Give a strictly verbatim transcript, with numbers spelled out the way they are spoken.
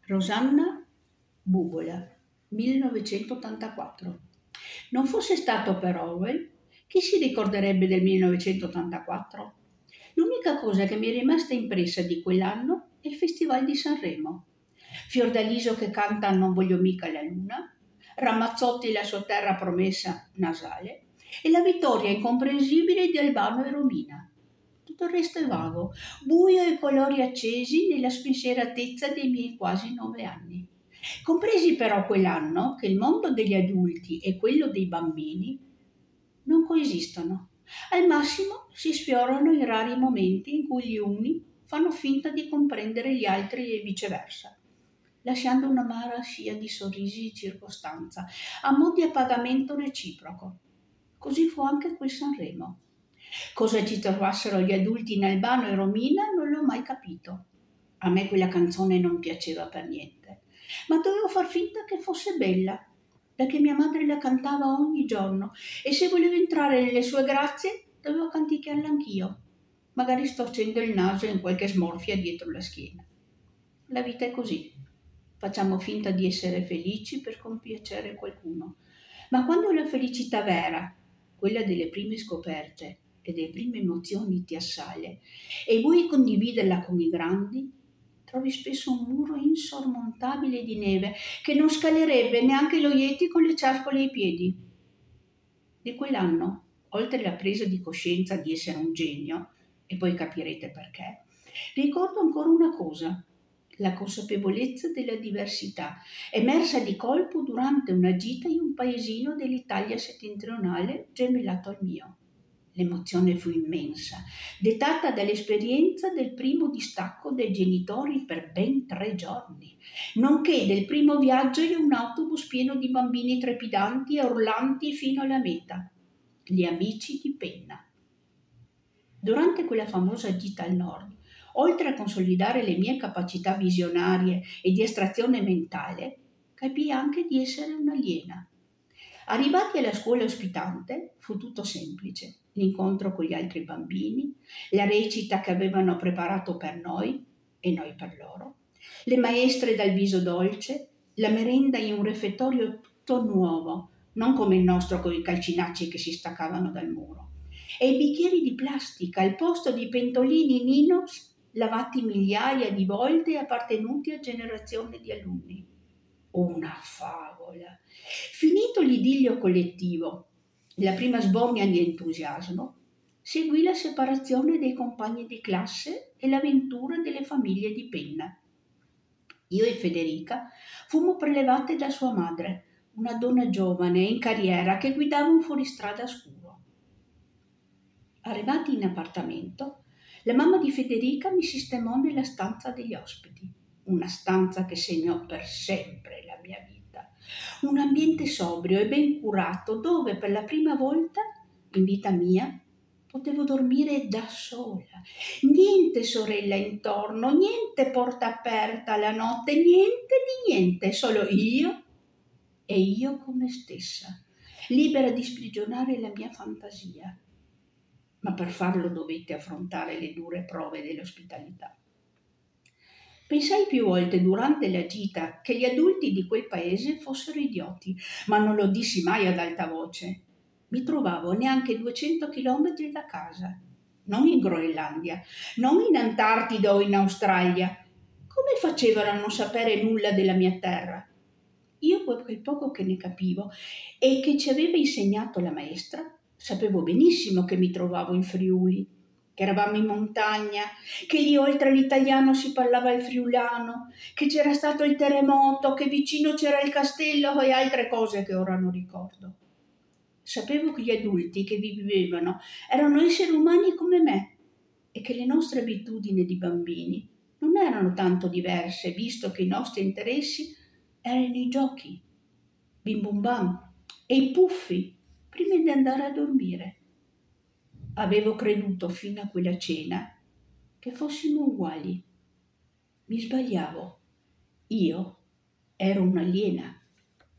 Rosanna Bubola, millenovecentottantaquattro. Non fosse stato per Orwell, chi si ricorderebbe del millenovecentottantaquattro? L'unica cosa che mi è rimasta impressa di quell'anno è il Festival di Sanremo. Fiordaliso che canta Non voglio mica la luna, Ramazzotti e la sua terra promessa nasale e la vittoria incomprensibile di Albano e Romina. Tutto il resto è vago, buio e colori accesi nella spensieratezza dei miei quasi nove anni. Compresi però quell'anno che il mondo degli adulti e quello dei bambini non coesistono. Al massimo si sfiorano i rari momenti in cui gli uni fanno finta di comprendere gli altri e viceversa, lasciando un'amara scia di sorrisi di circostanza, a mo' di appagamento reciproco. Così fu anche quel Sanremo. Cosa ci trovassero gli adulti in Albano e Romina non l'ho mai capito. A me quella canzone non piaceva per niente, ma dovevo far finta che fosse bella, perché mia madre la cantava ogni giorno e se volevo entrare nelle sue grazie dovevo canticchiarla anch'io, magari storcendo il naso in qualche smorfia dietro la schiena. La vita è così. Facciamo finta di essere felici per compiacere qualcuno, ma quando la felicità vera, quella delle prime scoperte e delle prime emozioni ti assale e vuoi condividerla con i grandi, trovi spesso un muro insormontabile di neve che non scalerebbe neanche lo Yeti con le ciarpole ai piedi. Di quell'anno, oltre alla presa di coscienza di essere un genio, e poi capirete perché, ricordo ancora una cosa: la consapevolezza della diversità, emersa di colpo durante una gita in un paesino dell'Italia settentrionale gemellato al mio. L'emozione fu immensa, dettata dall'esperienza del primo distacco dei genitori per ben tre giorni, nonché del primo viaggio in un autobus pieno di bambini trepidanti e urlanti fino alla meta, gli amici di penna. Durante quella famosa gita al nord, oltre a consolidare le mie capacità visionarie e di estrazione mentale, capii anche di essere un'aliena. Arrivati alla scuola ospitante fu tutto semplice: l'incontro con gli altri bambini, la recita che avevano preparato per noi e noi per loro, le maestre dal viso dolce, la merenda in un refettorio tutto nuovo, non come il nostro con i calcinacci che si staccavano dal muro, e i bicchieri di plastica al posto di pentolini Ninos lavati migliaia di volte e appartenuti a generazioni di alunni. Una favola. Finito l'idillio collettivo, la prima sbornia di entusiasmo, seguì la separazione dei compagni di classe e l'avventura delle famiglie di penna. Io e Federica fummo prelevate da sua madre, una donna giovane in carriera che guidava un fuoristrada scuro. Arrivati in appartamento, la mamma di Federica mi sistemò nella stanza degli ospiti, una stanza che segnò per sempre la mia vita. Un ambiente sobrio e ben curato dove per la prima volta, in vita mia, potevo dormire da sola. Niente sorella intorno, niente porta aperta la notte, niente di niente, solo io e io con me stessa, libera di sprigionare la mia fantasia. Ma per farlo dovette affrontare le dure prove dell'ospitalità. Pensai più volte durante la gita che gli adulti di quel paese fossero idioti, ma non lo dissi mai ad alta voce. Mi trovavo neanche duecento chilometri da casa, non in Groenlandia, non in Antartide o in Australia. Come facevano a non sapere nulla della mia terra? Io, quel poco che ne capivo e che ci aveva insegnato la maestra, sapevo benissimo che mi trovavo in Friuli, che eravamo in montagna, che lì oltre l'italiano si parlava il friulano, che c'era stato il terremoto, che vicino c'era il castello e altre cose che ora non ricordo. Sapevo che gli adulti che vi vivevano erano esseri umani come me e che le nostre abitudini di bambini non erano tanto diverse, visto che i nostri interessi erano i giochi, bim bum bam e i puffi prima di andare a dormire. Avevo creduto fino a quella cena che fossimo uguali. Mi sbagliavo. Io ero un'aliena.